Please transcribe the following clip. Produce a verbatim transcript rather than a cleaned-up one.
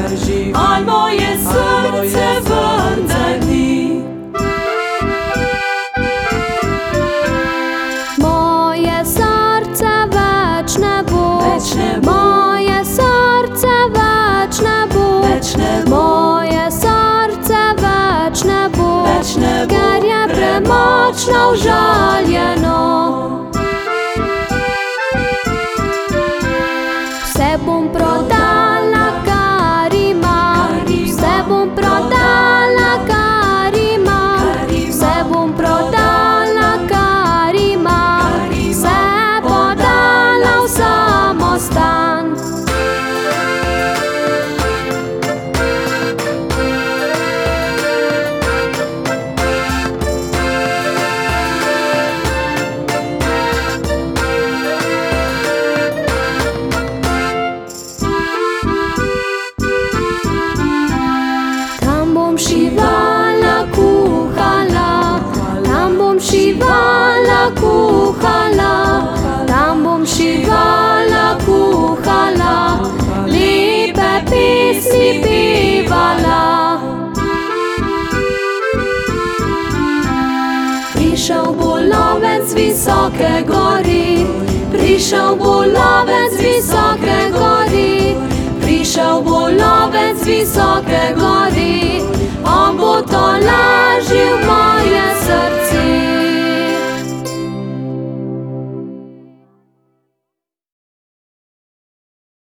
al moje srce vendrni. Moje srce več ne bo, moje srce več ne bo, moje srce več ne bo, ker je premočno užaljeno. Vse bom prodala, kar imam, vse bom prodala, kar imam, vse bom prodala, kar imam, vse podala v samostan. Šivala, kuhala, tam bom šivala, kuhala, tam bom šivala, kuhala, lepe pesmi pevala. Prišel bo lovec z visoke gori, prišel bo lovec z visoke gori, prišel bo lovec z visoke gori.